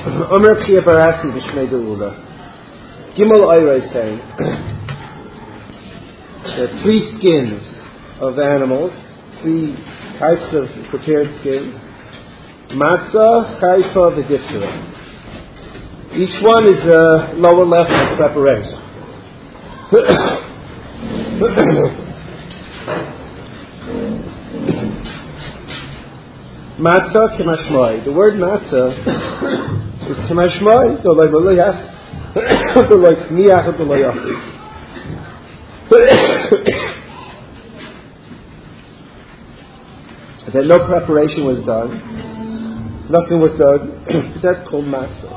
Omer Pia Barasi B'Shmei De'ula. Gimel Oira is saying there are 3 skins of animals, 3 types of prepared skins. Matzah, Chayfa, V'Diftera. Each one is a lower level of preparation. Matzah Kemashmai. The word matzah is Kemashmai, the like Maliyach, the like Miach, the like that no preparation was done, nothing was done. That's called matzah.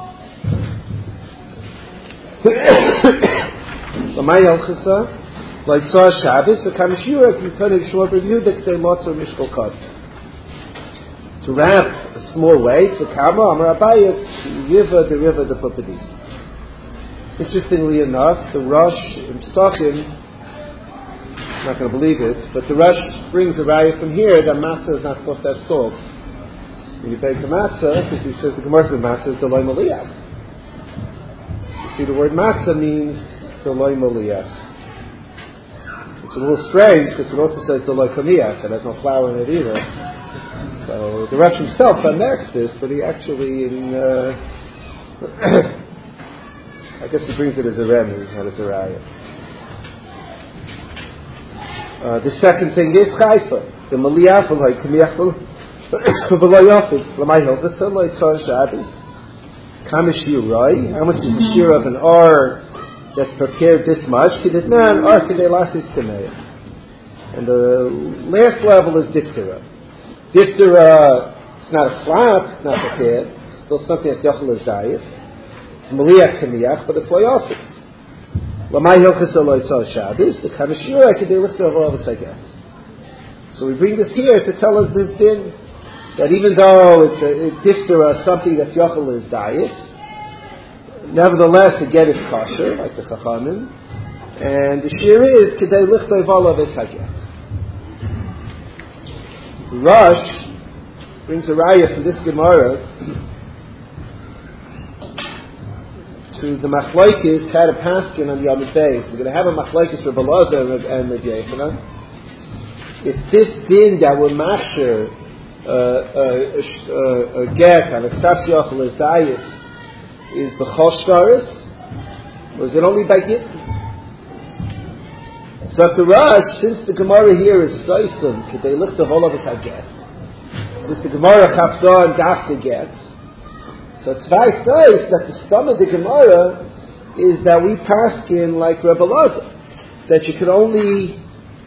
Lamay Elchasa, like Tzah Shabbos, the Kamashira, you turn it short review that they lots of Mishkol Kod. To wrap a small way to Kama, Amar Abayah, the river, the Papadis. Interestingly enough, the Rosh in Pesachim, I'm not going to believe it, but the Rosh brings a raya from here that matzah is not supposed to have salt. When you bake the matzah, because he says the Gemara says matzah is the loy maliyach. You see, the word matzah means the loy maliyach. It's a little strange because it also says the loy kamiyach, and there's no flour in it either. So the Rosh himself unnecks this, but he actually, I guess he brings it as a remez, not as a raya. The second thing is chayfa. The maliyach v'loy kamiyach v'loy yafetz. L'may hilchasa loy tzar Shabbos. Kamish yiroi. How much is the shear of an or that's prepared this much? Kiditnan or kedelasis kameya. And the last level is diftera. Diftera, it's not a flap, it's not prepared. It's still something that's yochel as diet. It's maliyach kamiyach, but it's loy yafetz. L'may hilchasa loy tzar Shabbos. The kamishura kedei lichter of all the sagat. So we bring this here to tell us this din, that even though it's a diftera, something that's yochel is diet, nevertheless the get is kosher, like the chachamim, and the shir is kedei lichter of all of the sagat. Rosh brings a raya from this Gemara to the machlokes had a paskin on Yom Beis. We're going to have a machlokes for Belazar and Rabbi Yochanan. If this din that will masher a get on a ksas yochel as diet is b'chol shtaris, or is it only by gittin? So to Rosh, since the Gemara here is soisim, kedei lichtav olav es haget, since the Gemara chapda and dafka get, so Tzvai says that the stomach of the Gemara is that we paskin like Rebbe Lazar, that you could only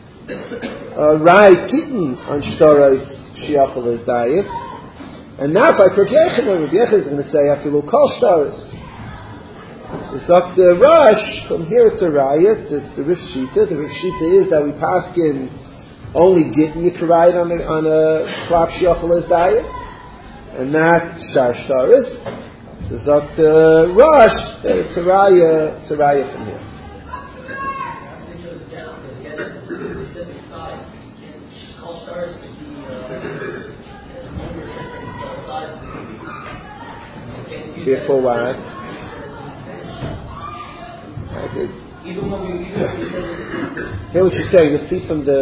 ride kitten on shtaros shiachol as diet, and not like Rabbi Yochanan. Rabbi Yochanan is going to say after we'll call shtaros. So it's up the Rosh. From here it's a riot. It's the Rif Shita. The Rif Shita is that we paskin only kitten you can ride on a flap shiachol as diet, and not shtar shtaris. So it's up the Rosh that it's a raya from here. Therefore, what? Hear what you're saying. You'll see from the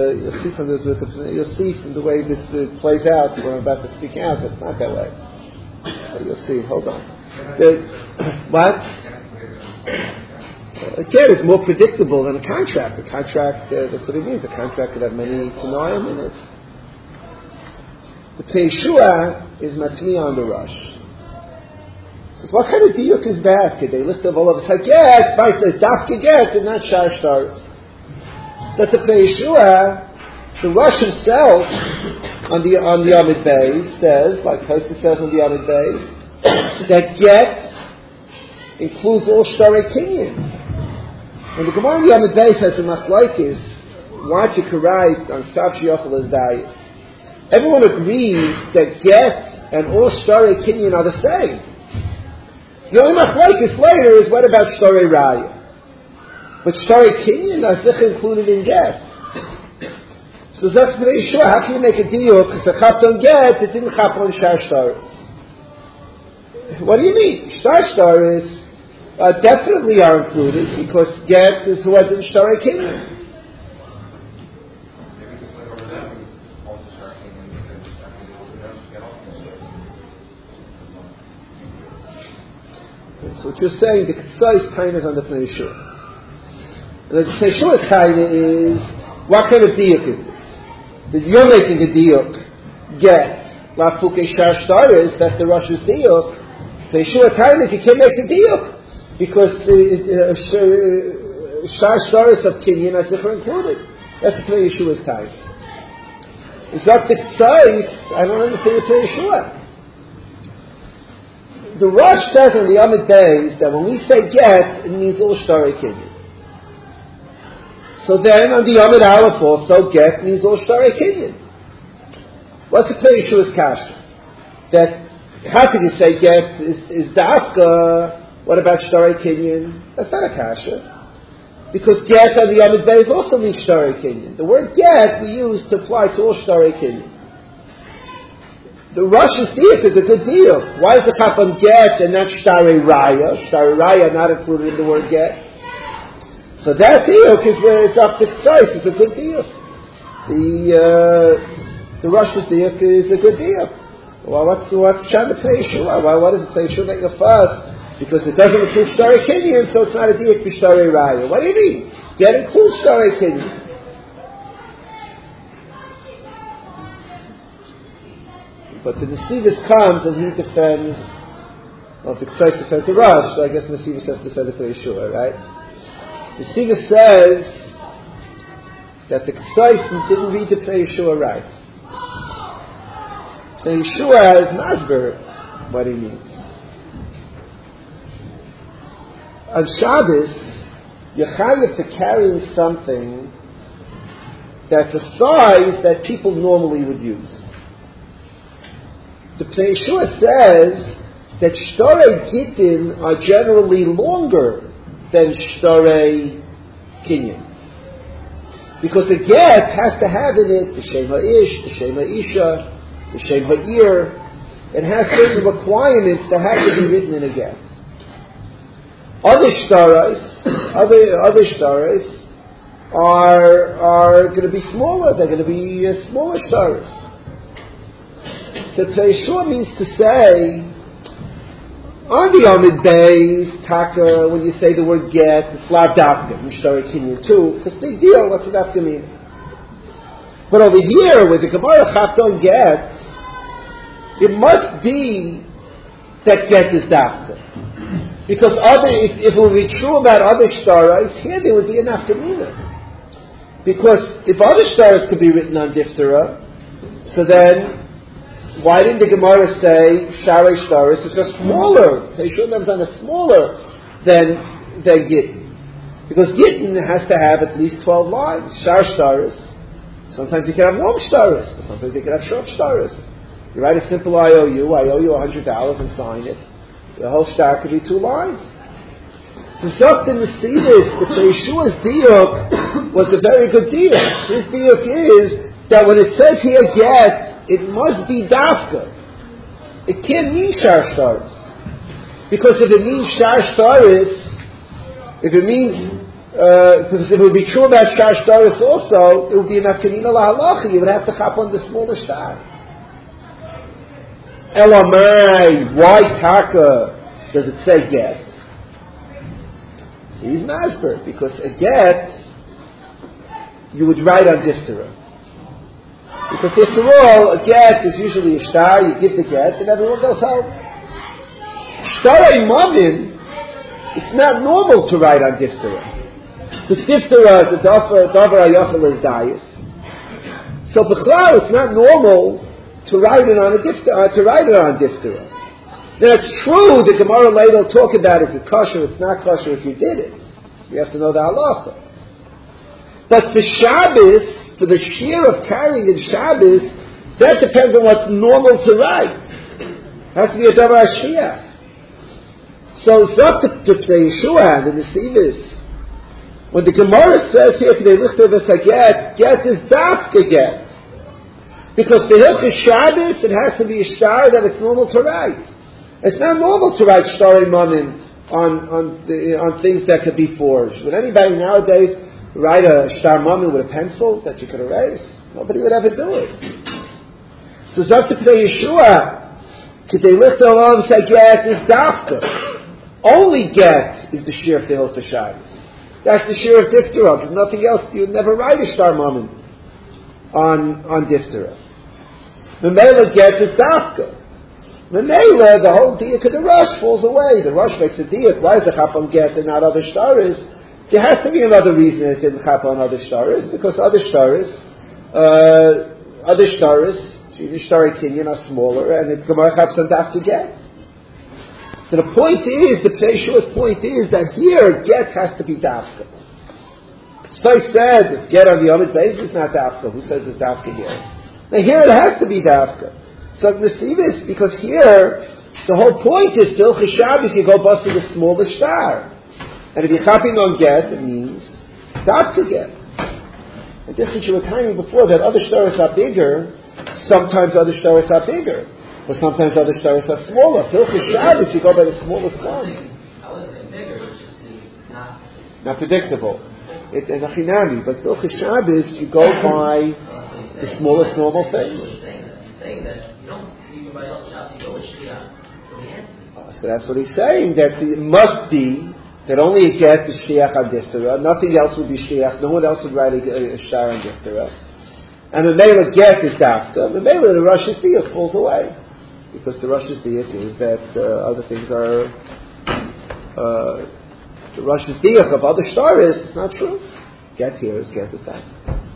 way this plays out when I'm about to speak out. It's not that way. So you'll see. Hold on. What? Again, it's more predictable than a contract. A contract, that's what it means. A contract could have many tanoim in it. The Peishua is matmi on the Rosh. So what kind of diuk is that? Could they list of all of us? Haget, Vice says dafke get, and not shar stars. So the Peishua, the Rosh himself on the Amid Beis says, like Tosfos says on the Amid Beis, that get includes all shtarei kinyan. When the Gemara on the Amid Beis says the machlokes, what you can write on sav shiachol as diet, everyone agrees that get and all shtarei kinyan are the same. The only machlokes later is what about shtarei raya? But shtarei kinyan are included in get. So that's very sure. How can you make a deal? Because the chapter on get, it didn't chapter on shar shtaris. what do you mean? Shtar is definitely are included because get is what in Shtar Kinyan. So what you're saying, the Ketzais Taina is on the Pnei Yeshua. And the Pnei Yeshua's Taina is, what kind of diuk is this? That you're making a diuk, get, La Fuke Shar Shtaris, that's the Rosh's diuk. Pnei Yeshua Taina is you can't make the diuk, because Shar Shtaris of Kinyan are included. That's the Pnei Yeshua's Taina. It's up to Ketzais, I don't understand the Pnei Yeshua. The Rosh says on the Amid Beis that when we say get, it means all Shtarei Kinyan. So then on the Amid Aleph also, get means all Shtarei Kinyan. What's the Pnei Yeshua's kasha? That, how can you say get is dafka, what about Shtarei Kinyan? That's not a kasha. Because get on the Amid Beis also means Shtarei Kinyan. The word get we use to apply to all Shtarei Kinyan. The Rosh's diuk is a good deal. Why is the Chapam get and not Shtarei Raya? Shtarei Raya not included in the word get. So that diuk is where it's up to Tzais. It's a good deal. The Rosh's diuk is a good deal. Well, what's trying to Pnei Yeshua? What does the Pnei Yeshua make a fuss? Because it doesn't include Shtarei Kinyan, so it's not a diuk for Shtarei Raya. What do you mean? Get includes Shtarei Kinyan. But the Nesivis comes and he defends, well, the Ketzais defends the Rosh, so I guess Nesivis has to defend the Pnei Yeshua, right? Nesivis says that the Ketzais didn't read the Pnei Yeshua right. Pnei Yeshua has Masber what he means. On Shabbos, you're chayav to carry something that's a size that people normally would use. The Pnei Yeshua says that Shtarei Gittin are generally longer than Shtarei Kinyan. Because a get has to have in it the Shem HaIsh, the Shem HaIsha, the Shem HaIr. It has certain requirements that have to be written in a get. Other shtaros are going to be smaller. They're going to be smaller shtaros. So Pnei Yeshua means to say, on the Amid Beis, Taka, when you say the word get, it's lav dafka, Shtarei Kinyan too, it's a big deal, what's the dafka mean? But over here, with the Gemara Chapton get, it must be that get is dafka. Because if it would be true about other shtaros, here there would be an afkamina. Because if other shtaros could be written on diphthera, so then why didn't the Gemara say Sharei Shtaris, which are smaller? They should have done a smaller than Gittin. Because Gittin has to have at least 12 lines. Shar Shtaris. Sometimes you can have long Shtaris. Sometimes you can have short Shtaris. You write a simple IOU, I owe you $100 and sign it. The whole shtar could be 2 lines. So Zoktin Nesivis, the Pnei Yeshua's diuk was a very good diuk. His diuk is that when it says here get, it must be dafka. It can't mean shar shtaris. Because if it means shar shtaris, because if it would be true about shar shtaris also, it would be an afkanina lahalacha. You would have to hop on the smaller shtar. Elamai, why taka does it say get? See, he's masber, because a get, you would write on diphthera. Because after all, a get is usually a shtar, you give the get, and everyone goes home. Shtarei mamin, it's not normal to write on diphthera. Because diphthera is a davar hayachal is dayis. So b'chlal, it's not normal to write it on diphthera. Now it's true, the Gemara later will talk about is it kosher, it's not kosher if you did it. You have to know the halacha. But for Shabbos, for the shear of carrying in Shabbos, that depends on what's normal to write. It has to be a davar shia. So it's not the Pnei Yeshua and the Nesivis. When the Gemara says here, get is dafka get. Because for Hilchos Shabbos, it has to be a shtar that it's normal to write. It's not normal to write Shtarei Mamin on things that could be forged. Would anybody nowadays write a Shtar Mamin with a pencil that you could erase? Nobody would ever do it. So Zok Pnei Yeshua, K'dei Lichter Olam say get is Dafka. Only get is the Shir of the Hilchos Shabbos. That's the Shir of Diftera. There's nothing else. You'd never write a Shtar Mamin on Diftera. Memela get is Dafka. Memela, the whole diak of the Rosh falls away. The Rosh makes a diak. Why is the Chap on get and not other shtaris? There has to be another reason it didn't Chap on other shtaris, because other shtaris, the Shtari Kinyan are smaller, and the Gemara Chaps on Dafka get. So the point is, the Pnei Yeshua's point is that here get has to be Dafka. So he said, if get on the Yomid basis is not Dafka, who says it's Dafka here? Now here it has to be Dafka. So Nesivis, because here, the whole point is, till Shabbos you go bust to the smallest star. And if you're chopping on get, it means Dafka get. And this which you were telling me before, that other stars are bigger, sometimes other stars are bigger, but sometimes other stars are smaller. Till Shabbos you go by the smallest one. I wasn't saying bigger, it just means not predictable. It's an achinami, but till Shabbos you go by the smallest normal thing. He's saying that you don't even by El Shabbos, you go with Shliach till the answer. So that's what he's saying, that it must be that only a get is Shliach on Diftera, nothing else would be Shliach, no one else would write a Shtar on Diftera. And the Mela get is Dafka, the Mela, the Rosh's diak falls away. Because the Rosh's diak is that other things are, the Rosh's diak of other Shtar is not true. Get here is get is Dafka.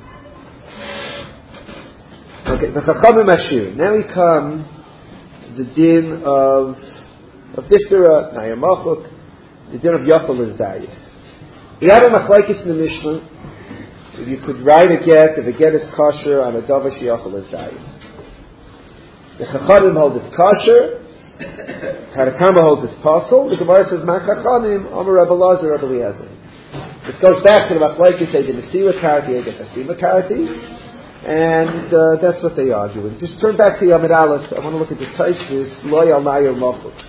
Okay, the Chachamim Ashir. Now we come to the din of Diftera, Nayar Machuk. The din of Yochel is Dayis. We have a machlekes in the Mishnah. If you could write a get, if a get is kosher on a Dovash Yochel is Dayis. The Chachamim hold it's kosher. Tanakama holds it's possible. The Gemara says, Ma Chachamim, Omer Rebbe Lazar, Rebbe Eliezer. This goes back to the machlekes, say the Nesira Karati, the Hasima Karati. And that's what they argue. And just turn back to Yamid Aleph. I want to look at the Taisus, Lo Yal Nayar Machuk.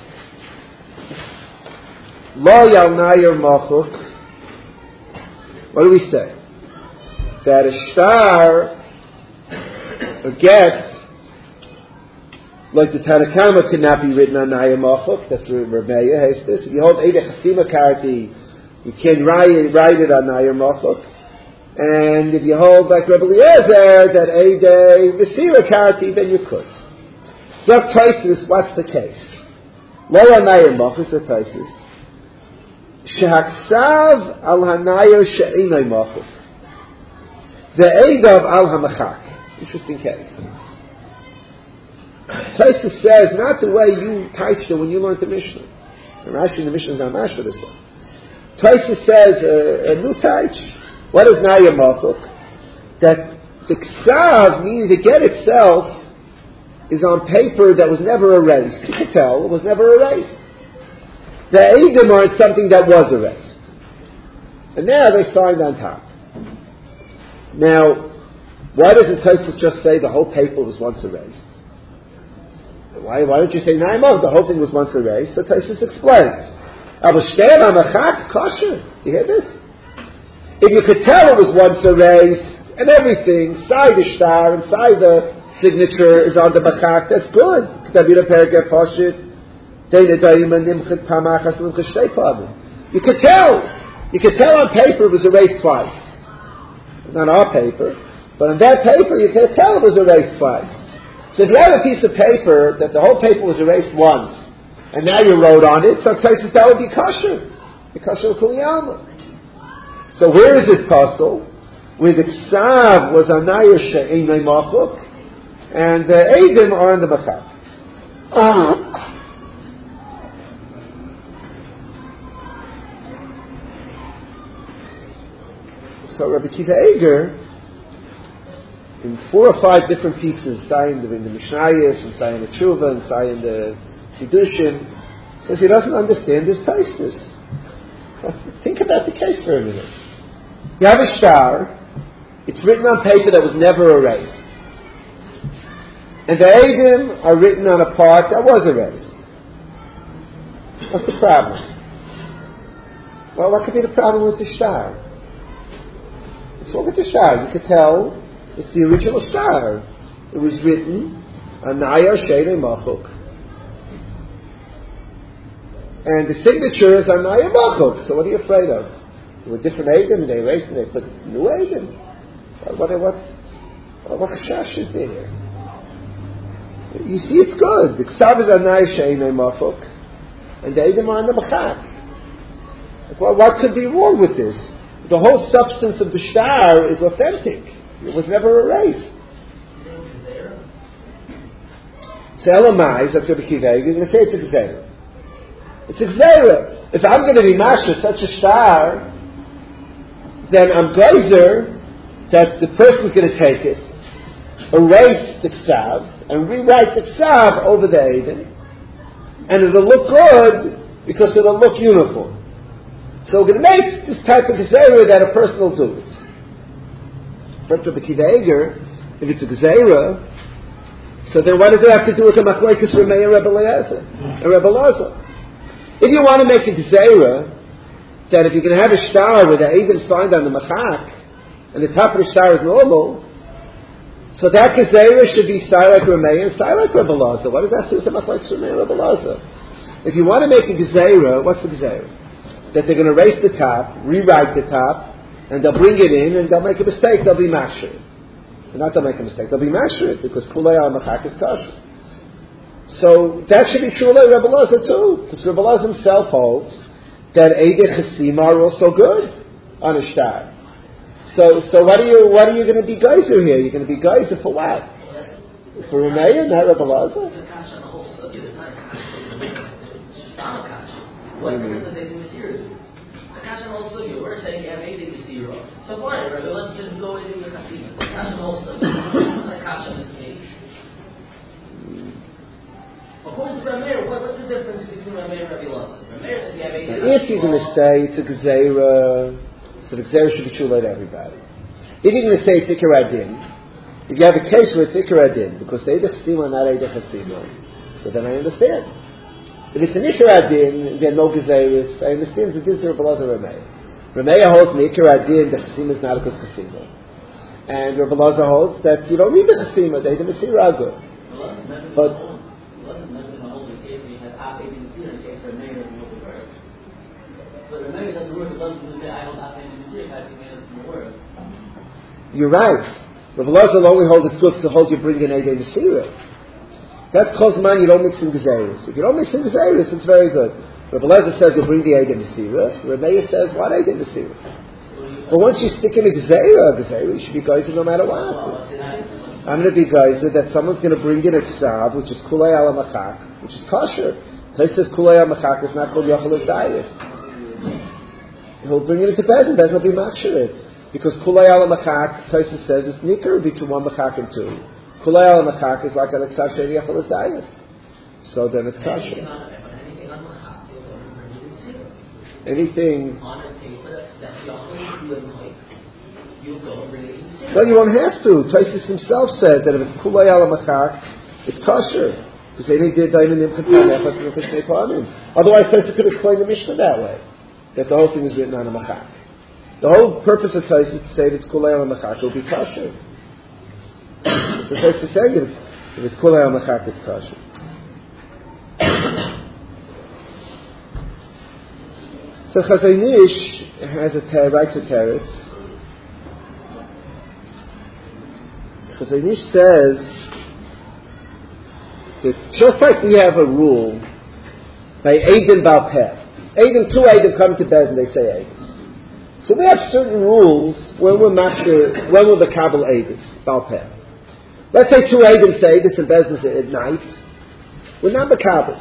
Lo Yal Nayar Machuk. What do we say? That a star, a get, like the Tanakama cannot be written on Nayar Machuk. That's where Rameya has this. If you hold Eideh Chasima Karati, you can write it on Nayar Machuk. And if you hold like Rebbe Eliezer that Eideh Mesira Karati, then you could. So Taisus, what's the case? Lo Yal Nayar Machuk, the Taisus. Shehaksav al Hanayar She'inay Machuk. The Eidav al Hamachak. Interesting case. Taisus says, not the way you teached when you learned the Mishnah. And Rashi in the Mishnah is not mashma this one. Taisus says, a new teach. What is Nayar Machuk? That the Ksav, meaning the get itself, is on paper that was never erased. You can tell it was never erased. The Eidim are something that was erased. And now they signed on top. Now, why doesn't Taisus just say the whole paper was once erased? Why don't you say Nayar Machuk? The whole thing was once erased. So Taisus explains. Avoshtev Amachak kosher. You hear this? If you could tell it was once erased, and everything, side the star, and side the signature is on the Machak, that's good. You could tell. You could tell on paper it was erased twice. Not our paper, but on that paper you could tell it was erased twice. So if you have a piece of paper that the whole paper was erased once, and now you wrote on it, some places that would be kosher. Be kosher kuliyama. So where is it possible? Where the Ksav was on Nayar She'inay Machuk, and the Eidim are on the Machak. So Rabbi Kiva Eger, in 4 or 5 different pieces, signed in the Mishnayos, and signed the Tshuva, and signed the Kiddushin, says he doesn't understand his Taisus. Think about the case for a minute. You have a star, it's written on paper that was never erased. And the Eidim are written on a part that was erased. What's the problem? Well, what could be the problem with the star? What's wrong with the star? You could tell it's the original star. It was written Anaya Shene Machuk, and the signature is Anaya Machuk. So what are you afraid of? There were different Eidim, and they erased and they put new Eidim. What chashash is there? You see, it's good. The Ksav is Anaya Shene Machuk, and the Eidim are on the Machak. Well, what could be wrong with this? The whole substance of the star is authentic. It was never erased. So Elamai, that's Rabbi Kiva, you're going to say it's a Gzeira. It's a Gzeira. If I'm going to be Masha, such a star, then I'm geyser that the person's going to take it, erase the Ksav, and rewrite the Ksav over the Eidim, and it'll look good because it'll look uniform. So we're going to make this type of Gzeira that a person will do it. For Rabbi Kiva Eger, if it's a Gzeira, so then what does it have to do with the Machlekes Ramei and Rebbe Eliezer? If you want to make a Gzeira, that if you're going to have a star with the Eidim signed on the Machak, and the top of the star is normal, so that Gzeira should be Silek Ramei and Silek Rebbe Eliezer. What does that have to do with the Machlekes Ramei and Rebbe Eliezer? If you want to make a Gzeira, what's the Gzeira? That they're going to erase the top, rewrite the top, and they'll bring it in, and they'll make a mistake, they'll be mashur. Not they'll make a mistake, they'll be mashur, because kulei al machak is kosher. So that should be true of Rebbe Eliezer too, because Rebbe Eliezer himself holds that Eidei Chasim are also good on a star. So what are you going to be geyser here? You're going to be geyser for what? For Rameh, not Rebbe Eliezer? What difference does Eidim Mesira do? The Kashan also, we're saying you have Eidim Mesira. So fine, Rabbi, let's just go into the Chasim. The Kashan also, the Kashan is me. According to Rameir, what's the difference between Rameir and Rabbi Elazar? Rameir says you have Eidim Mesira. If you're going to say it's a Gzeira, so the Gzeira should be true to everybody. If you're going to say it's Ikar Adin, if you have a case where it's Ikar Adin, because the Eidei Chasim are not Eidei Chasim, so then I understand. If it's an Ikar Adin, then no Gezeiris. I understand the Din of Rebbe Eliezer Rameh. Rameh holds the Ikar Adin, the Chasim is not a good Chasima. And Rebbe Eliezer holds that you don't need the Chasima, the Eidim Mesira are good. But you're right. Rebbe Eliezer will only hold it's good to hold you bring in Eidim Mesira. That's Kozman, you don't mix in Gezeiris. If you don't mix in Gezeiris, it's very good. Rebbe Eliezer says you bring the Eidim Mesira. Rameh says, what Eidim Mesira? But once you stick in a Gezeira, you should be geyser no matter what. I'm going to be geyser that someone's going to bring in a Ksav, which is Kulei Ala Machak, which is kosher. Tais says Kulei Ala Machak is not called Yochel Dayif. He'll bring it into Bezin, Bezin will be Maksheret. Because Kulei Ala Machak, Tais says, it's Nikar between one Machak and two. Kulei Ala Machak is like an Ksav Sheri Yochel Dayif. So then it's kosher. Anything on a paper that's you go and bring it in. Well, you won't have to. Taisus himself said that if it's kulei ala machak, it's kosher. Because any did diamond otherwise, Taisus could explain the Mishnah that way, that the whole thing is written on a machak. The whole purpose of Taisus is to say that it's kulei ala machak, it will be kosher. So Taisus is saying if it's kulei ala machak, it's kosher. So Chazon Ish has writes a teretz. Chazon Ish says that just like we have a rule by Eidim Baal Peh, two Eidim come to Bez and they say Eidim. So we have certain rules when we're the Kabul Eidim Baal Peh. Let's say two Eidim say Eidim and Bez at night. We're not the Kabul.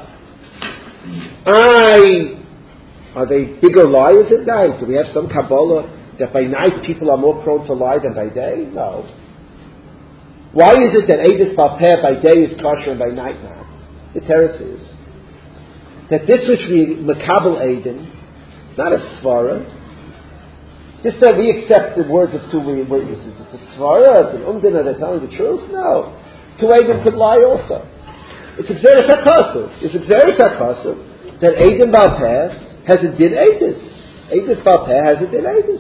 Are they bigger liars at night? Do we have some Kabbalah that by night people are more prone to lie than by day? No. Why is it that Eidus Baal Peh by day is kosher and by night not? The teretz is that this which we Makabel Eidim, it's not a svara. Just that we accept the words of two witnesses. It's a svara, it's an umdina, they're telling the truth? No. Two Eidim could lie also. It's a Gzeres HaKosov. It's a Gzeres HaKosov that Eidim Baal Peh has a din Eidus. Eidus Baal Peh has a din Eidus.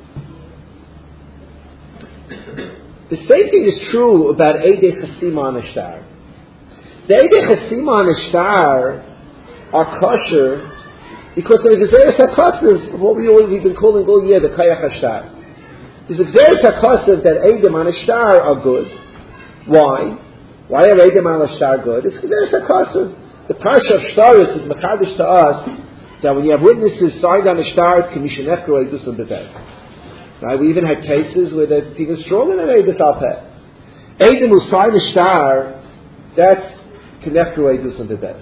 The same thing is true about Eidei Chasima on a Shtar. The Eidei Chasima on a Shtar are kosher because of the Gezeres HaKosav of what we've been calling all year the Kayach HaShtar. There's a Gezeres HaKosav that Eidim on a Shtar are good. Why? Why are Eidim on a Shtar good? It's Gezeres HaKosav. The Parsha of Shtaris is Mekadosh to us that when you have witnesses signed on a Shtar, it's Kamishanechro Eidus on the bed. Right? We even had cases where it's even stronger than Eidus Al Peh. Eidim who sign a Shtar, that's Kinechro Eidus on the bed.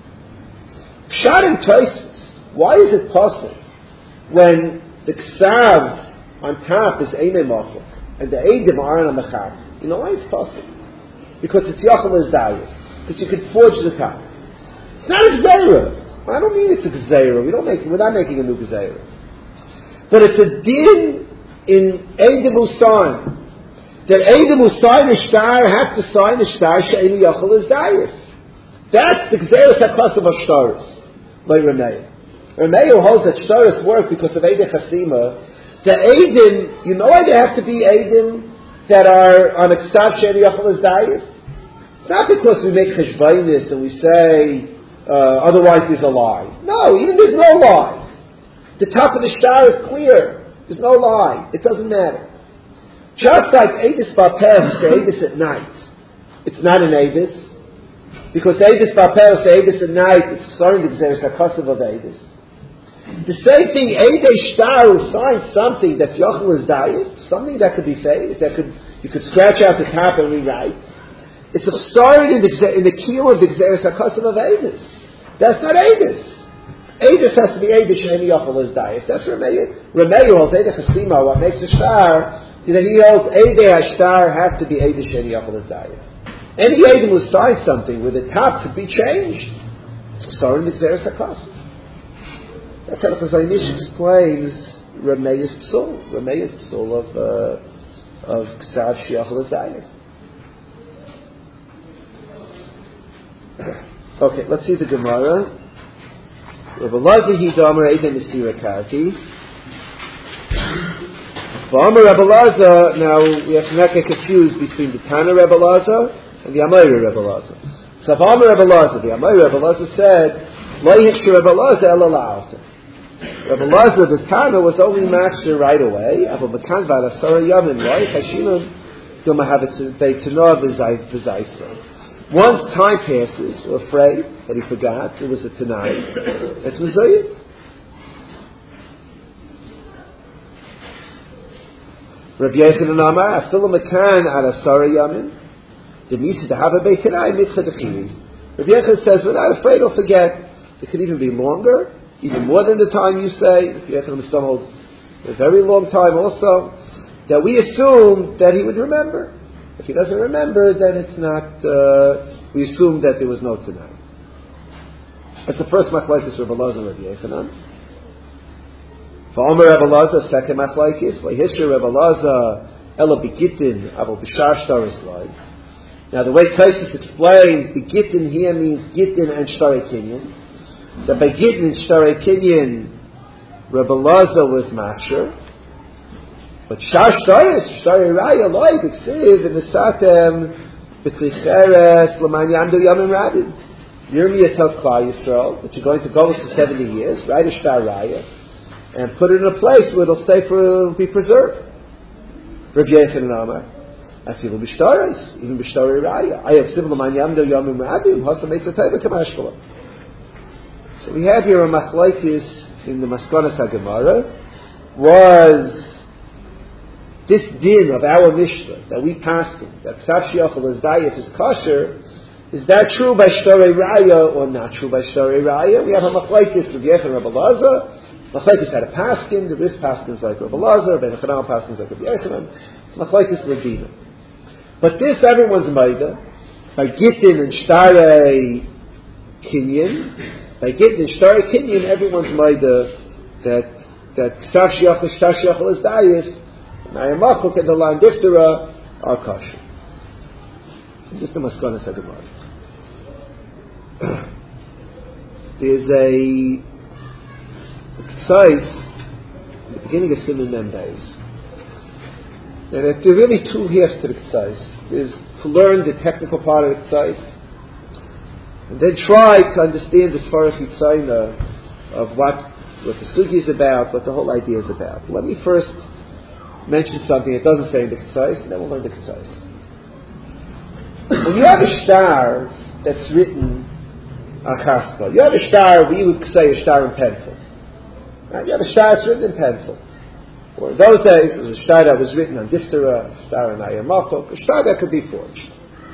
Pshat and Tosfos. Why is it possible when the Ksav on top is Einei Machok and the Eidim are on a Mechab? You know why it's possible? Because it's Yachal Ezdayif. Because you can forge the top. It's not a Gzeira. I don't mean it's a Gzeira. We're not making a new Gzeira. But it's a din in Eidim Usain. That Eidim Usain a Shtar have to sign a Shtar She'enu Yachal Ezdayif. That's the Gzeira HaKosav of Shtaris. Like Rameya. Rameya holds that Shtaris work because of Eidei Chasima. The Eidim, you know why they have to be Eidim that are on a Ksav She'enu Yachal Ezdayif? It's not because we make Cheshbainis and we say, otherwise there's a lie. No, even there's no lie. The top of the Shtar is clear. There's no lie. It doesn't matter. Just like Eidus Baal Peh, who say Eidus at night, it's not an Eidus. Because Eidus Baal Peh, say Eidus at night, it's starting the Gezeres HaKosav of Eidus. The same thing, Eidei Shtar who signed something that's Yochel Ezdayif, something that could be faked, you could scratch out the top and rewrite. It's a started in the keel of the Gezeres HaKosav of Eidus. That's not Eidus. Eidus has to be Eidus She'enu Yochel Ezdayif. That's Rameya. Rameya holds Eidei Chasima. What makes a Shtar is that he holds Eidei HaShtar have to be Eidus She'enu Yochel Ezdayif. Any Eidim who signed something where the top could be changed, it's sorry in the Gezeres HaKosav. That's how the Chazanish explains Rameya's Psul of Ksav She'achol Ezdayif. Okay, let's see the Gemara. Rav Elazar Hidamer Eidem Mesira Karti. V'Amar Rav Elazar. Now we have to not get confused between the Tana Rav Elazar and the Amayra Rav Elazar. So V'Amar Rav Elazar, the Amayra Rav Elazar said, Lo Yichshir Rav Elazar Ela La'alta. Rav Elazar, the Tana, was only master right away. Aval B'kan V'Al Asara Yamin Lo Yichashinun Duma Havet Beitano V'Zaysa. Once time passes, we're afraid that he forgot, it was a Tanai. It's Mizayit. Rav Yechanan Amar, Afilu Mekan Al Asara Yamin, Demisa Dehava Beitanai Mitzah Dechiri. Rav Yechanan says, we're not afraid he'll forget. It could even be longer, even more than the time you say. Rav Yechanan Mistam holds a very long time also, that we assume that he would remember. If he doesn't remember, then it's not, we assume that there was no Tanai. That's the first machlokes Rav Elazar and Rav Yechanan. For Omer Rav Elazar, second machlokes, V'Hishir Rav Elazar, Ela Begitin, Avo B'Shar Shtaris Lai. Now the way Tosfos explains, Begitin here means Gitin and Shtarei Kinyan. That by Gitin and Shtarei Kinyan, Rav Elazar was Machshir. But Shar Shtaris, Shtarei Raya, Loi, B'Ksiv, in the Satem, B'Tlicheres, L'man Yamdu Yamim Rabin. Yirmiyah tells Klal Yisrael that you're going to go for 70 years, write a Shtar Raya, and put it in a place where it'll be preserved. Rav Yechanan Amar, Afilu B'Shtaris, even B'Shtarei Raya. Ayavksiv L'man Yamdu Yamim Rabin, Hosam Eitzatayva Kamashkola. So we have here a machlokes in the Maskonas HaGemara, was this din of our Mishnah that we passed in, that Ksav She'achol Ezdayif is kosher, is that true by Shtarei Raya or not true by Shtarei Raya? We have a machlokes of Yechanan Rav Elazar. Machlokes had a paskin, this paskin is like Rav Elazar, Ben Chanal paskin is like Rav Yechanan. It's machlokes Ladina. But this everyone's maida by Gittin and Shtarei Kinyan. By Gittin and Shtarei Kinyan, everyone's maida that Ksav She'achol Ezdayif, Nayamachuk and the line Diftera are kosher. Just the Maskonas HaGemara. there's a K'tzais at the beginning of Siman Mem Beis. And there are really two halves to the K'tzais. There's to learn the technical part of the K'tzais, and then try to understand the Sfarach Yitzayna of what the Sugi is about, what the whole idea is about. Let me first mention something it doesn't say in the K'tzais, and then we'll learn the K'tzais. When you have a star that's written on chaspa, you have a star, we would say a star in pencil. Right? You have a star that's written in pencil. Or in those days, it was a star that was written on diphthera, a star in ayamachok, a star that could be forged.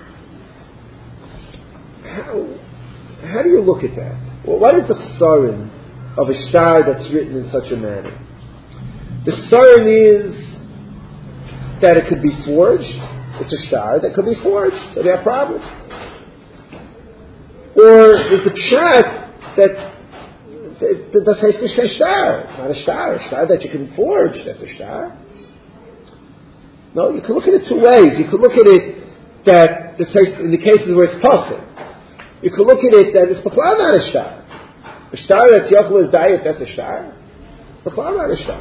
How do you look at that? Well, what is the chesaron of a star that's written in such a manner? The chesaron is that it could be forged. It's a star that could be forged, so there are problems. Or there's the pshat that das heißt nicht ein star. It's not a star that you can forge, that's a star. No, you can look at it two ways. You can look at it that, in the cases where it's possible, you can look at it that it's b'chlal not a star. A star that's yochel is dayet, that's a star. It's b'chlal not a star.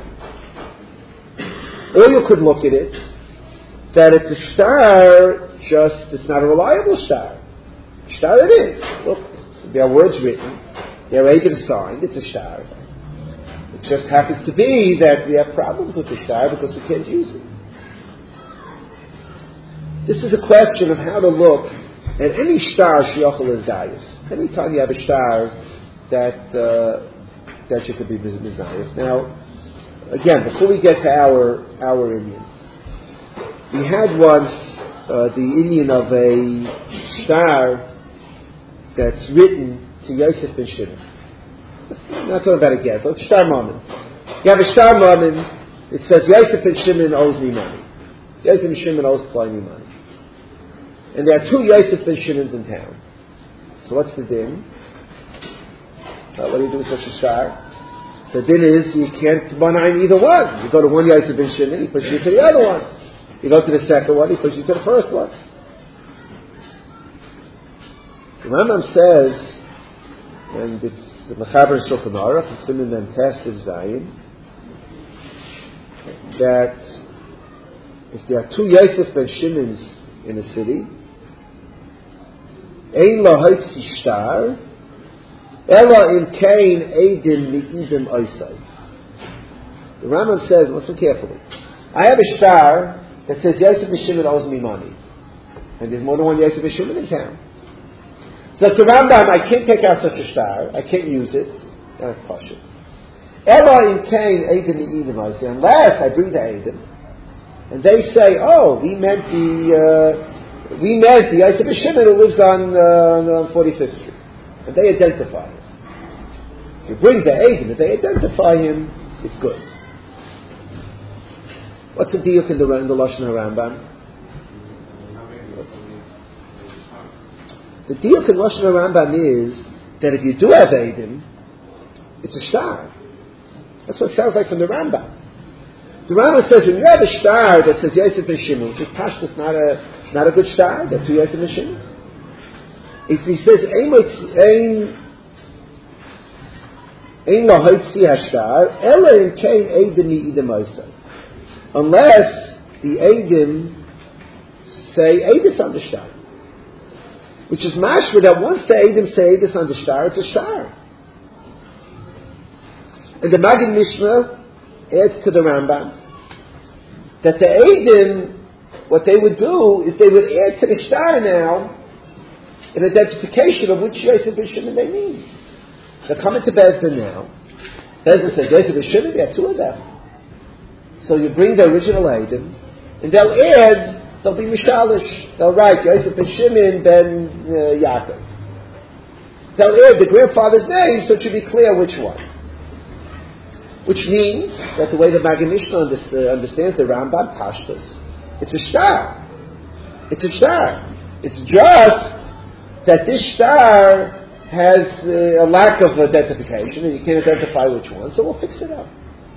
Or you could look at it that it's a star, just it's not a reliable star. A star it is. Look, there are words written, there are agents signed, it's a star. It just happens to be that we have problems with the star because we can't use it. This is a question of how to look at any star sheyochel is dayis. Anytime you have a star that you could be mizayif. Now, again, before we get to our Indian, we had once the Indian of a star that's written to Yosef ben Shimon. I'm not talking about a get, but star mammon. You have a star mammon, it says Yosef ben Shimon owes me money. Yosef ben Shimon owes Klai me money. And there are two Yosef ben Shimons in town. So what's the din? What do you do with such a star? The din is you can't banai either one. You go to one Yosef ben Shimon, he pushes you to the other one. You go to the second one, he pushes you to the first one. The Rambam says, and it's the Mechaber Shulchan Aruch, it's in the Tesiv Zayin, that if there are two Yosef ben Shimons in a city, Ein lahoitzi shtar, ela im kain edim mi'idim oisai. The Rambam says, listen carefully, I have a star that says Yosef ben Shimon owes me money, and there's more than one Yosef ben Shimon in town. So to Rambam, I can't take out such a star, I can't use it, that's pashut. Ela im kain edim mi'idim oisai, unless I bring the edim, and they say, oh, we meant the Yosef ben Shimon who lives on 45th Street. And they identify him. If you bring the Eidim, if they identify him, it's good. What's the diuk in the Lashon HaRambam? The diuk in Lashon HaRambam is that if you do have Eidim, it's a star. That's what it sounds like from the Rambam. The Rambam says when you have a star that says Yosef ben Shimon, which is pashtus not a good star, that two Yosef ben Shimon. If he says Ein lahoitzi hashtar, ela im kain eidim mi'idim oisai. Unless the eidim say eidus on the star, which is mashma that once the eidim say eidus on the star, it's a star. And the Maggid Mishnah adds to the Rambam that the eidim, what they would do is they would add to the star now an identification of which Yosef ben Shimon they mean. They're coming to Bezdin now. Bezdin says Yosef ben Shimon, there are two of them. So you bring the original eidim, and they'll be mishalish. They'll write Yosef ben Shimon ben Yaakov. They'll add the grandfather's name so it should be clear which one. Which means that the way the Maggid Mishnah understands the Rambam Pashtus, it's a star. It's a star. It's just that this star has a lack of identification and you can't identify which one, so we'll fix it up.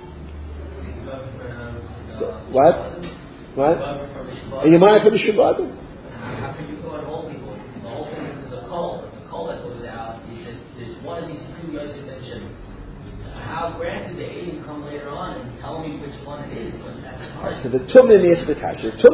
So, what? And you mind for the Shabbat? How can you go on all people? The whole thing is a call. The call that goes out is that there's one of these two Yosef and Shimon. How granted the Eidim come later on and tell me which one it is, but that's hard. So the Tumim asks the Kasha. The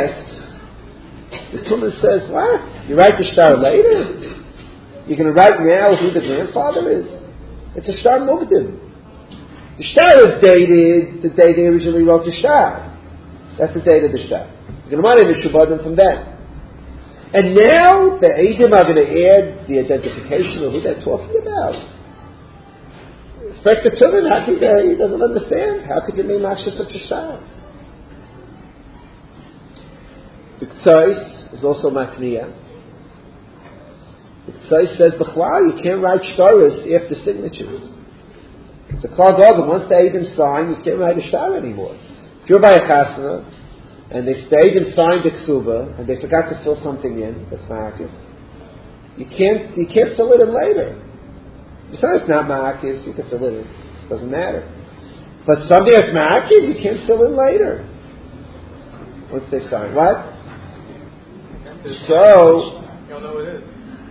Tumim says, what? You write the star later? You're going to write now who the grandfather is? It's a star muvdim. The star is dated the day they originally wrote the star. That's the date of the star. You're going to want to Shabbatim from then. And now the Eidim are going to add the identification of who they're talking about. In fact, the Tumim, he doesn't understand. How could you name actually such a star? The K'tzais is also Matniya. The K'tzais says, B'chlal, you can't write shtaris after signatures. It's a klal gadol. Once the Eidim sign, you can't write a star anymore. If you're by a chasna, and they stayed and signed the ksuba, and they forgot to fill something in, that's ma'akiv. You can't fill it in later. Besides, it's not ma'akiv, so you can fill it in. It doesn't matter. But something that's ma'akiv, you can't fill in later. Once they sign. What? So, you'll know what it is.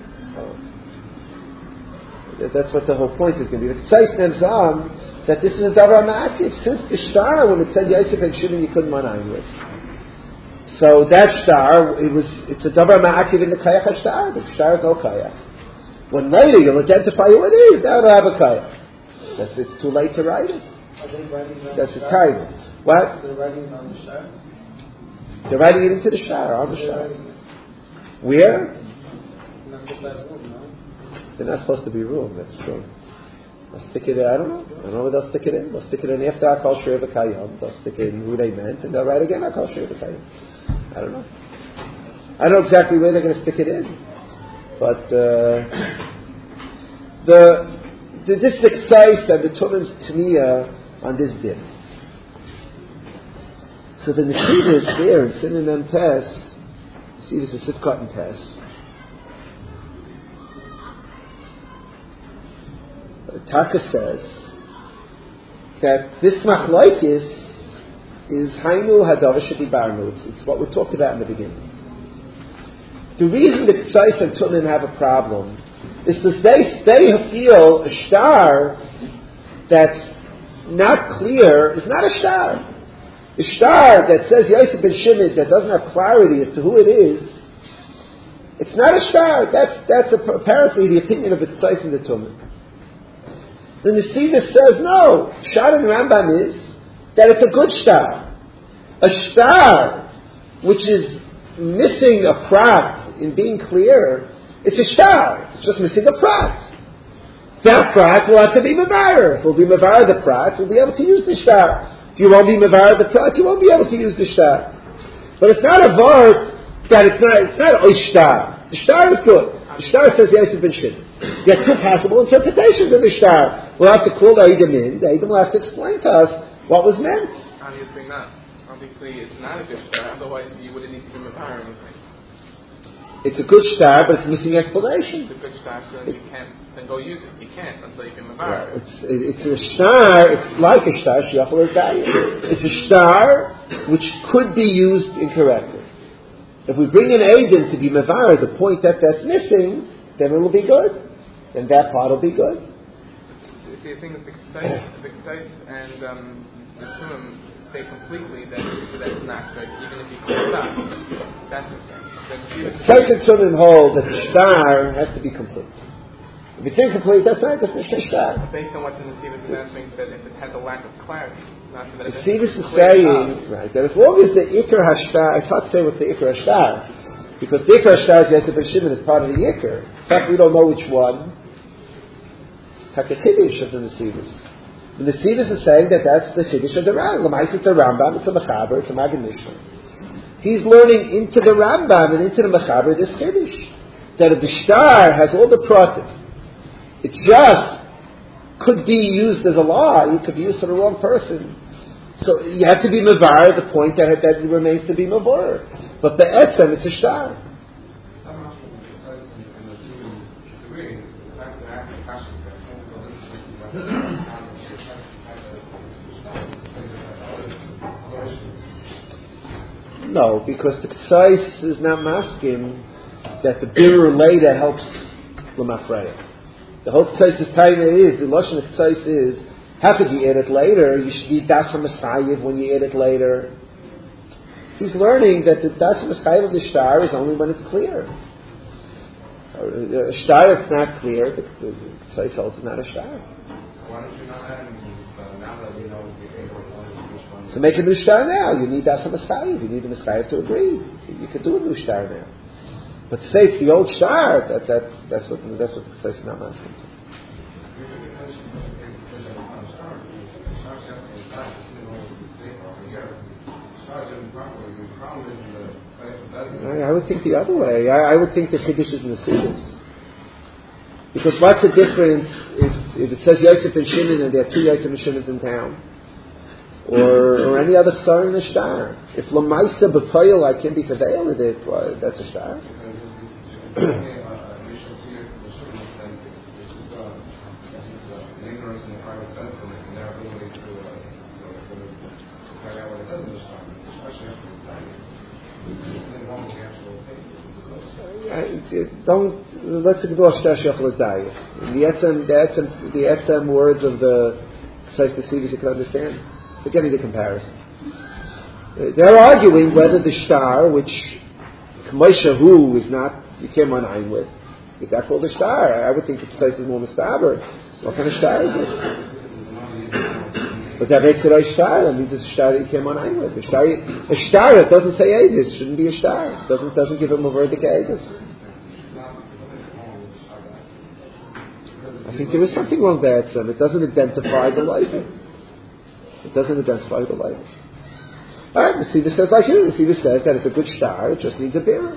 That's what the whole point is going to be. The K'tzais Nemzam, that this is a davar ma'akiv. Since the star, when it said Yosef and Shimon, you couldn't manayim with. So that star, it's a davar ma'akiv in the kayach star. The star is no kayach. When later you'll identify who it is, now it'll have a kayach. It's too late to write it. That's his title. What? They're writing it on the star? They're writing it into the star, on the star. Where? They're not supposed to be room, that's true. They'll stick it in, I don't know where they'll stick it in. They'll stick it in after Akal Shir V'Kayam. They'll stick it in who they meant, and they'll write again Akal Shir V'Kayam. I don't know. I don't know exactly where they're going to stick it in. But this K'tzais and the Tumim's Tmiya on this din. So the Nesivos there in Sin and Mem Tes, Nesivos is Sifkat and Tes. Taka says that this machlokes is Hainu Hadavar Shedibarnu. It's what we talked about in the beginning. The reason the K'tzais and Tumim have a problem is because they feel a star that's not clear is not a star. A star that says Yosef ben Shimon that doesn't have clarity as to who it is, it's not a star. That's apparently the opinion of the K'tzais and the Tumim. The Nesivos says no. Shad and Rambam is that it's a good star. A star which is missing a prat in being clear, it's a star. It's just missing a prat. That prat will have to be mevarer. If we'll be mevarer the prat, we'll be able to use the star. If you won't be mevarer the prat, you won't be able to use the star. But it's not a vart that it's not a star. The star is good. The star says Yosef ben Shimon. You have two possible interpretations of the star. We'll have to call the Eidim in. The Eidim will have to explain to us what was meant. Obviously not. Obviously it's not a good star. Otherwise you wouldn't need to give him a power or anything. It's a good star, but it's missing explanation. It's a good star, so you can't then go use it. You can't until you give him a power. It's a star. It's like a star. Shiachol is value. It's a star which could be used incorrectly. If we bring an Eidim to be mevar, the point that's missing, then it'll be good. Then that part will be good. See, the thing is, the K'tzais and the Tumim say completely that that's not good, even if you clear it up. That's the thing. The K'tzais and Tumim hold that the star has to be complete. If it's incomplete, that's not a star. Based on what the Nesivos is answering, that if it has a lack of clarity, not that the Nesivos is saying, right, that as long as the Iker HaShtar, it's hard to say what's the Iker HaShtar, because the Iker HaShtar is Yosef ben Shimon is part of the Iker. In fact, we don't know which one. Chiddush of the Nesivos. The Nesivos is saying that's the Chiddush of the Rambam. L'mais it's a Rambam, it's a Mechaber, it's a Magen Mishnah. He's learning into the Rambam and into the Mechaber this Chiddush. That if the star has all the pratim, it just could be used as a lie, it could be used for the wrong person. So you have to be mevar the point that remains to be mevar. But be'etzem, it's a star. No, because the K'tzais is not masking that the birur later helps l'mafreya. The whole Ketzos Taina is, the Lashon of Ketzos is, how could you add it later? You should eat Das HaMeschayev when you add it later. He's learning that the Das HaMeschayev of the shtar is only when it's clear. A shtar that's not clear, the Ketzos holds is not a shtar. So why don't you not add anything now that we know the Eber is So make a new shtar now. You need Das HaMeschayev. You need the Meschayev to agree. You could do a new shtar now. But to say it's the old shtar, that's what the Ketzos is not asking to. I would think the other way. I would think the Chiddush is in the Siddur. Because what's the difference if it says Yosef and Shimon and there are two Yosef and Shimons in town? Or any other Ksar in the shtar? If Lamaisa B'Poyel I can be Kaveil with it, well, that's a shtar. Let's ignore Shtar Shechel Dayif. The etzem words of the Ketzos Desivis you can understand. Forgetting the comparison. They're arguing whether the shtar, which K'moshe Hu is not, you can't run ein with, is that called a shtar? I would think the Ketzos is more mistaber. What kind of shtar is it? But that makes it a shtar. That means it's a shtar that you can't run ein with. A shtar that doesn't say Eidus shouldn't be a shtar. Doesn't give him a verdict Eidus. I think there is something wrong with that. It doesn't identify the life. It doesn't identify the light. Alright, the Siva says like here. The Siva says that it's a good shtar, it just needs a bearer.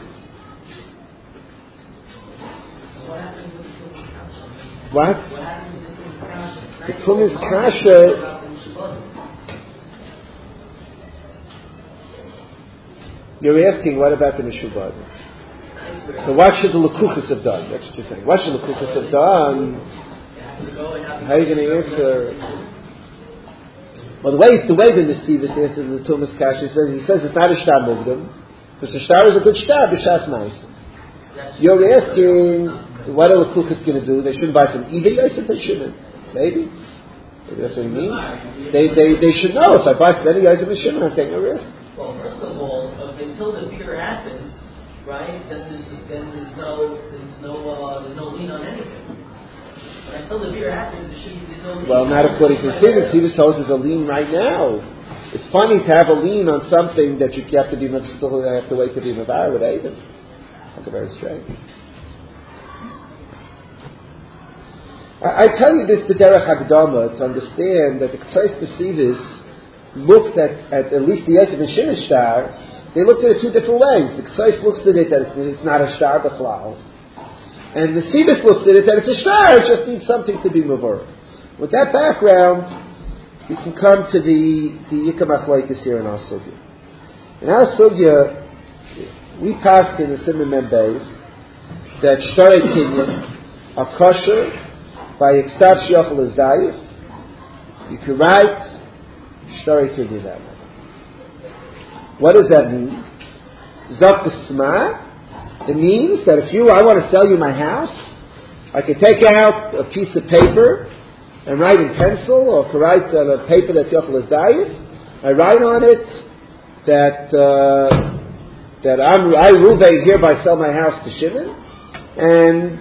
What? The Tumas Kasha. You're asking, what about the Meshubad? So what should the Lekuchas have done? That's what you're saying. What should the Lekuchas have done? How are you going to answer? Well, the way the Nesivus answers the Tumas Kasha he says it's not a shtar mugdam, because the shtar is a good shtar, b'shas nice. You're asking, what are the Lekuchas going to do? They shouldn't buy from either Yosef or Shimon. Maybe that's what he means. They should know if I buy from any Yosef or Shimon, I'm taking a risk. Well, first of all, until the beer happens, right? Then there's no lien on anything. Until the beer happens, there's no lien. Well, not according to Siddur. Siddur tells there's a lien right now. It's funny to have a lien on something that you have to wait to be mavar with Adam. That's very strange. I tell you this b'derech Hagdama to understand that the Ketzos Desivis looked at least the Yosef and Shimon shtar. They looked at it two different ways. The Ketzos looks at it that it's not a shtar b'chlal. And the Siddur looks at it that it's a shtar, it just needs something to be mavar. With that background, we can come to the Yikam Achlokes here in our Sugya. In our Sugya, we passed in the Siman Mem Beis that Shtarei Kinyan are kosher by Iksav Shiochel as Dayif. You can write Shtarei Kinyan that way. What does that mean? Zok B'Sma. It means that if I want to sell you my house, I can take out a piece of paper and write in pencil, or can write on a paper that's Yochel as Dayif. I write on it that I Ruvain hereby sell my house to Shimon, and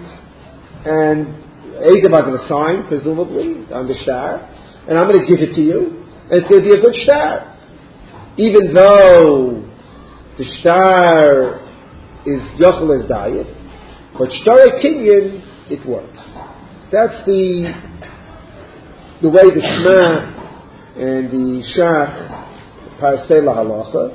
Adam I'm going to sign, presumably, on the shtar, and I'm going to give it to you, and it's going to be a good shtar. Even though the shtar is Yochel as Dayif, but Shtarei Kinyan, it works. That's the way the Shema and the Shach Parsei LaHalacha,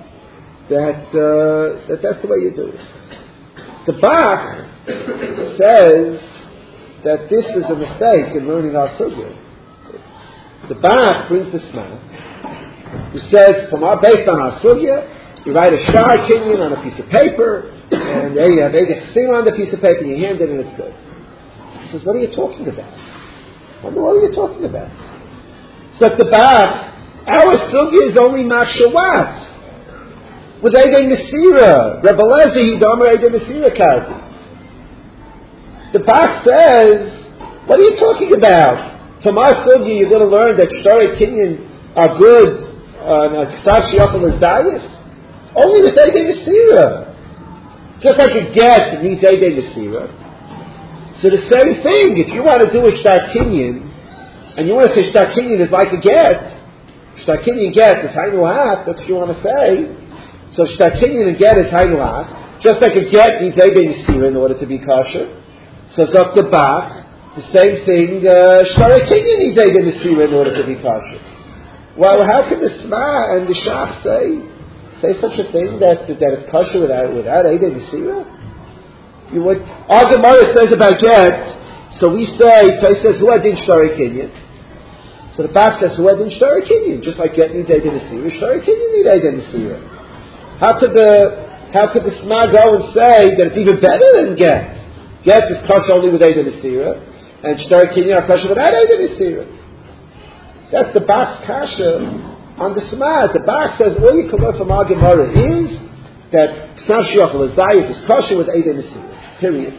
that's the way you do it. The Bach says that this is a mistake in learning our Sugya. The Bach brings the Shema, who says, based on our Sugya, you write a shtar kinyan on a piece of paper, and there you have Eidech Sing on the piece of paper, and you hand it, and it's good. He says, what are you talking about? What are you talking about? So at the back, our Sugya is only Machshawat. With Eidech Mesira, Rebbe Lezer, Hidomer Eidech Mesira Karti. The Bach says What are you talking about? From our study, you're going to learn that Shtarei Kinyan are good on Ksav Sheyochel is diet. Only with Eidei Nesira. Just like a get needs Eidei Nesira. So the same thing, if you want to do a Shtar Kinyan, and you want to say Shtar Kinyan is like a get, Shtar Kinyan get is Hainu Hach, that's what you want to say. So Shtar Kinyan and get is Hainu Hach. Just like a get needs Eidei Nesira in order to be kosher. So Zok the Bach, the same thing, Shtarei Kinyan needs Eidei Nesira in order to be kosher. Well, how can the Sma and the Shach say such a thing that it's kosher without Eidei Nesira? You would. Our Gemara says about get, so we say, Tais says, who adin Shtarei Kinyan? So the Bach says, who adin Shtarei Kinyan? Just like get needs Eidei Nesira, Shtarei Kinyan needs Eidei Nesira. How could the Sma go and say that it's even better than get? Get is kosher only with Eidei Nesira, and Shtarei Kinyan are kosher without Eidei Nesira. That's the Bach's kasha on the Sma. The Bach says all you can learn from our Gemara is that Ksav Sheyochel is diet is kosher with Eidei Nesira. Period.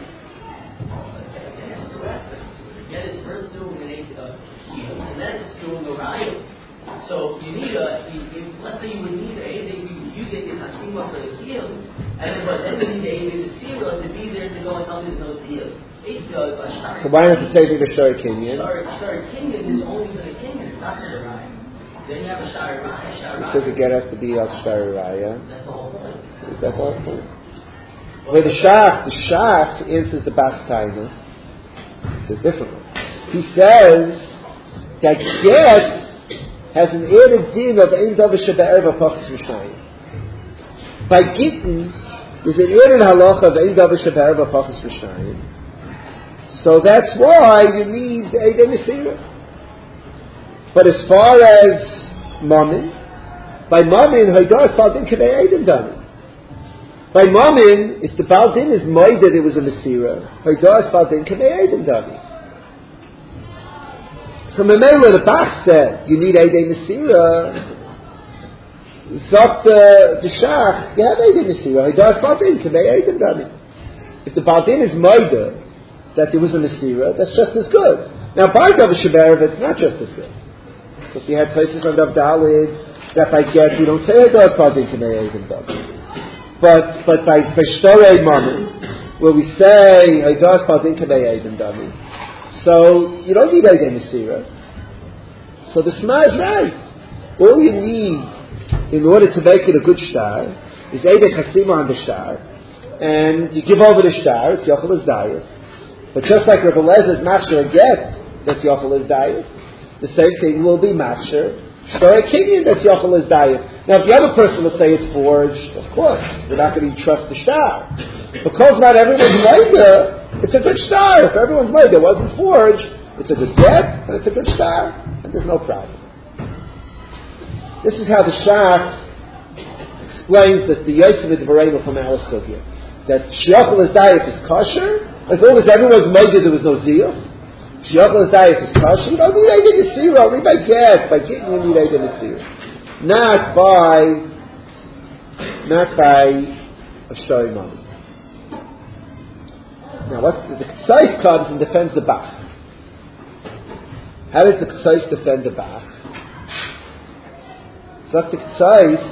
Get is first doing an heel, and then it's doing a riot. So you need let's say you would need you would use it as a chasima for the heel, but then you need Eidei Nesira to be there to go and tell you there's no heel. So why not the same thing for Shtarei Kinyan? Shtarei Kinyan is only for the Kinyan, it's not for the riot. Then you have a Shtarei Raya. It says the get has to be al Shtarei Raya. That's the whole point. Is that the whole point? Where the Shach answers the Bach Tainus. He says differently. He says that get has an added din of ein davar shebe'erva pachas v'shayim. By gittin, there's an added halacha of ein davar shebe'erva pachas v'shayim. So that's why you need Eidei Nesira. But as far as Mamin, by Mamin, Haidas Baldin K'nei Eidim Dami. By Mamin, if the Baldin is made that it was a Nesira, Haidas Baldin K'nei Eidim Dami. So Memela the Bach said, you need Eidei Nesira. Zok the Shach, you have Eidei Nesira, Haidas Baldin K'nei Eidim Dami. If the Baldin is made that there was a Nesira, that's just as good. Now, by Davar Shebe'erva, it's not just as good. Because we had places on Dav Dalid that by get, we don't say Haidas Baldin K'nei Eidim Dami. But by Shtarei Mamin, where we say Haidas Baldin K'nei Eidim Dami, so you don't need Eidei Nesira. So the Sma is right. All you need in order to make it a good shtar is Eidei Chasima on the shtar, and you give over the shtar, it's Yochel is diet. But just like Rebbe Lezer's Machsher get, that's Yochel is diet, the same thing will be Machsher Shtarei Kinyan, that's Yochel is diet. Now if the other person will say it's forged, of course, we're not going to trust the shtar. Because not everyone's Leider, it's a good shtar. If everyone's Leider wasn't forged, it's a good get, and it's a good shtar, and there's no problem. This is how the Shach explains that the Yotzim V'Varenu from our Sugya, that Yochel is diet is kosher, as long as everyone's made it, there was no zeal. Yochel is diet is kosher. You don't need Eidei Nesira, only by get. By getting you need Eidei Nesira. Not by a Shtarei Mamin. Now, the K'tzais comes and defends the Bach. How does the K'tzais defend the Bach? So the K'tzais,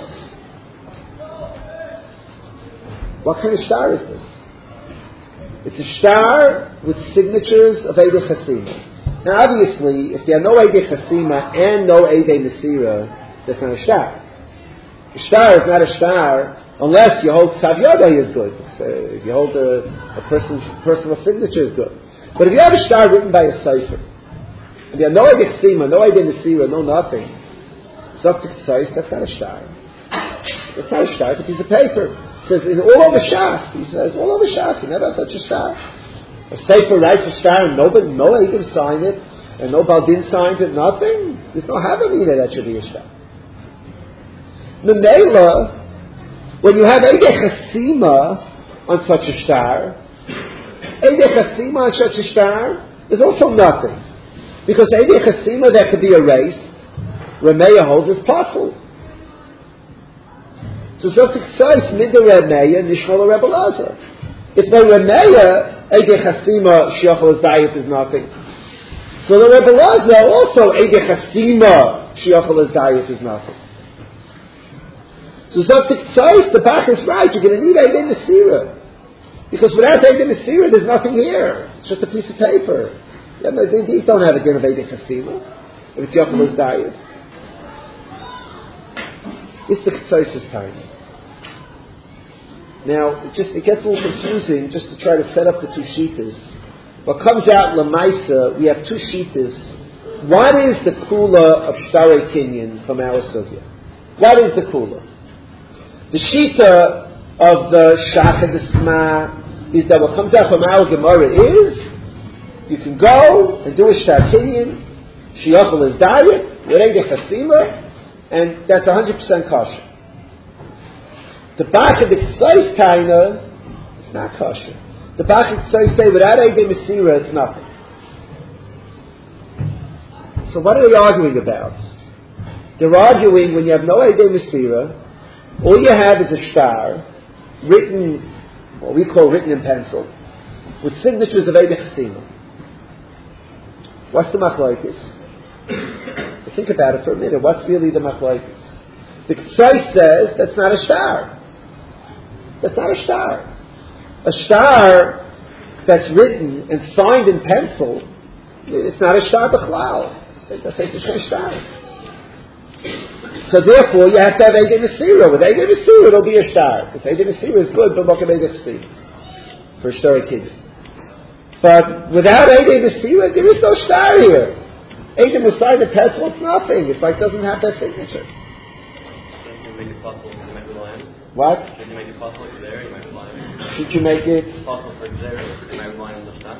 what kind of shtar is this? It's a shtar with signatures of Eidei Chasima. Now, obviously, if there are no Eidei Chasima and no Eidei Nesira, that's not a shtar. A shtar is not a shtar unless you hold Ksav Yodai is good. If you hold a personal signature is good. But if you have a shtar written by a cipher, and there are no Eidei Chasima, no Eidei Nesira, no nothing, that's not a shtar. That's not a shtar, it's a piece of paper. It says, in all over Shas, he says, all over Shas, you never have such a shtar. A sefer writes a shtar, and no Eidim signed it, and no Baldin signed it, nothing. There's no Havamina that should be a shtar. Memela, when you have Eidei Chasima on such a shtar, Eidei Chasima on such a shtar, there's also nothing. Because Eidei Chasima that could be erased, Rameya holds is possible. So Zotik Tzais Midda Rameya Nishmal Rebbe Lazar. If no Rameya, Eidei Chasima Shiochel is diet is nothing. So the Rebbe Lazar also Eidei Chasima Sheyochel Dayif is nothing. So the Bach is right. You're going to need Eidei Mesira, because without Eidei Mesira, there's nothing here. It's just a piece of paper. These don't have a din of Eidei Chasima if it's Yochel Dayif. It's the Ketzos time. Now, it gets a little confusing just to try to set up the two shittas. What comes out Lamaisa, we have two shittas. What is the kula of Shtarei Kinyan from our sugya? What is the kula? The shita of the Shach and the Sma is that what comes out from our Gemara is you can go and do a Shtar Kinyan, Sheyochel is diet, Eidei Chasima, and that's 100% kosher. The Bach and the Ketzos Taina, it's not kosher. The Bach and Ketzos say without Eidei Mesira, it's nothing. So what are they arguing about? They're arguing when you have no Eidei Mesira, all you have is a shtar, written, what we call written in pencil, with signatures of Eidei Chasima. What's the machlokes? Think about it for a minute. What's really the machlokes? The Ketzos says that's not a shtar. That's not a shtar. A shtar that's written and signed in pencil, it's not a shtar b'chlal. That's a shtar. So therefore, you have to have Eidei Mesira. With Eidei Mesira, it'll be a shtar. Because Eidei Mesira is good, but Mokem Eidei Chasima for a Shtarei Kinyan. But without Eidei Mesira, there is no shtar here. Eidei Mesira, the pencil, it's nothing. It's like it doesn't have that signature. Should you make it possible to make the line? What? Should you make it possible for there, you make the line? Should you make it possible for there, you make the line in the shtar?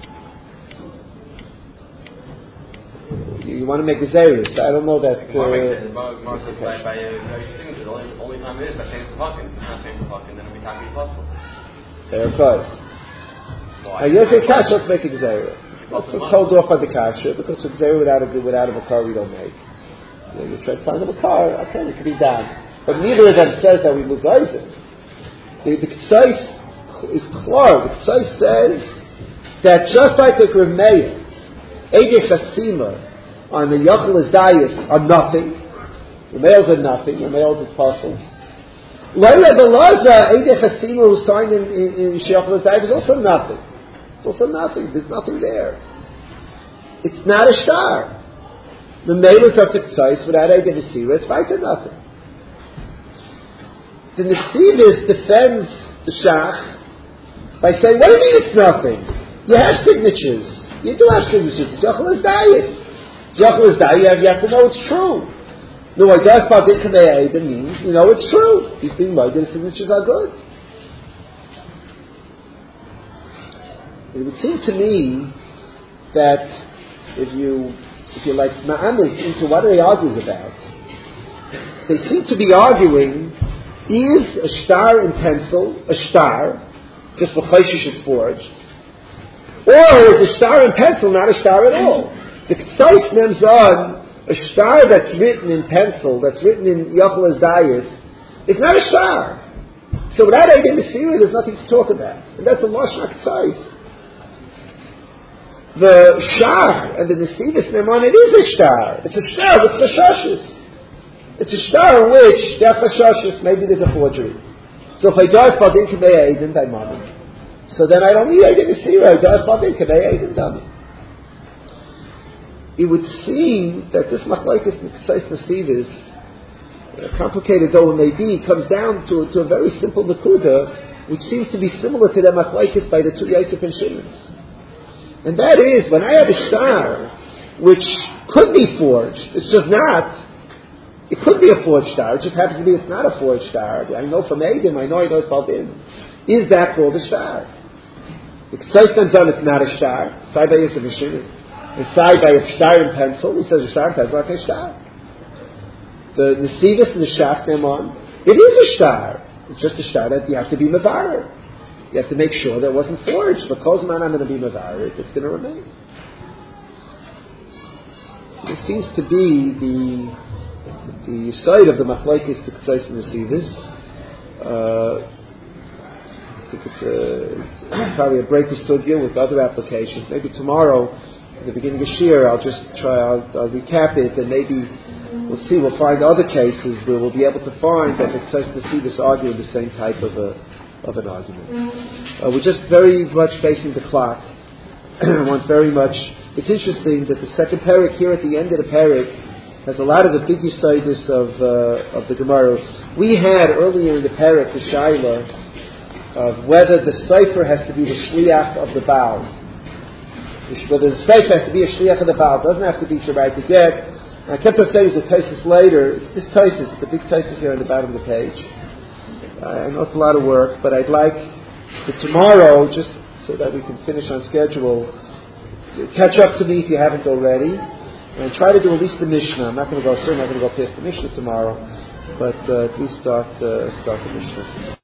You want to make a Zerus. I don't know that. By your signature, the only time it is by changing the pocket. If it's not changing the pocket, then it'll be talking possible. There it goes. Yes, a kasha, let's make a Zerus. Let's hold off on the kasha, because a Zerus without a car we don't make. You try to find a car, okay, it can be done. But neither of them says that we lose Isaac. The Ketzos is clear. The Ketzos says that just like the Remeir, Eidei Chasima, on the Yochel Dayif are nothing. The males are nothing. The males is possible. Leila Belaza, Eidei Chasima, who signed in Yochel Dayif, is also nothing. It's also nothing. There's nothing there. It's not a shtar. The males of the Ketzos without Eidei Mesira, it's right to nothing. The Nesivis defends the Shach by saying, what do you mean it's nothing? You have signatures. You do have signatures. It's Yochel Dayif. Yochel Dayif, you have to know it's true. No, what does Badin Kamei Eidim means, you know it's true. He's being right, the signatures are good. It would seem to me that if you like ma'amid into what are they arguing about, they seem to be arguing, is a shtar in pencil a shtar, just for chayshish it's forged, or is a shtar in pencil not a shtar at all? The Ketzos names on a shtar that's written in pencil, that's written in Yochel Dayif, is not a shtar. So without Eidei Mesira, there's nothing to talk about. And that's the Lashon HaKetzos. The shtar and the Nesivis name on it is a shtar. It's a shtar with chashashis. It's a shtar in which there are chashashis, maybe there's a forgery. So if I do Badin Kamei Eidim by Mami, so then I don't need Eidei Mesira, I do Badin Kamei Eidim Dami. It would seem that this machlokes Ketzos Nesivis, complicated though it may be, comes down to a very simple nakuda, which seems to be similar to the machlokes by the two Yosef and Shimon's. And that is, when I have a shtar, which could be forged, it's just not, it could be a forged shtar, it just happens to be it's not a forged shtar. I know from Eidim, I know it's Baldim. Is that called a shtar? The Ketzos comes on, it's not a shtar. Side by Yosef and Shimon. Inside by a shtar in pencil, he says a shtar in pencil, like a shtar. The Nesivis and the Shach name on, it is a shtar. It's just a shtar that you have to be mevarer. You have to make sure that it wasn't forged. But Kozman, I'm going to be mevarer, it's going to remain. This seems to be the side of the machlokes the Ketzos and Nesivis. I think it's probably a break to sugya with other applications. Maybe tomorrow at the beginning of Shir, I'll recap it, and maybe we'll find other cases where we'll be able to find that it says to see this arguing the same type of an argument. We're just very much facing the clock. It's interesting that the second parak here at the end of the parak has a lot of the big yisaidus of the Gemara. We had earlier in the parak the shaila of whether the sefer has to be the shliach of the Baal. Whether the sefer has to be a shliach of the Baal. It doesn't have to be to write the get. And I kept on saying the Tosfos later. It's this Tosfos, the big Tosfos here on the bottom of the page. I know it's a lot of work, but I'd like for tomorrow, just so that we can finish on schedule, catch up to me if you haven't already, and try to do at least the Mishnah. I'm not going to go past the Mishnah tomorrow, but at least start the Mishnah.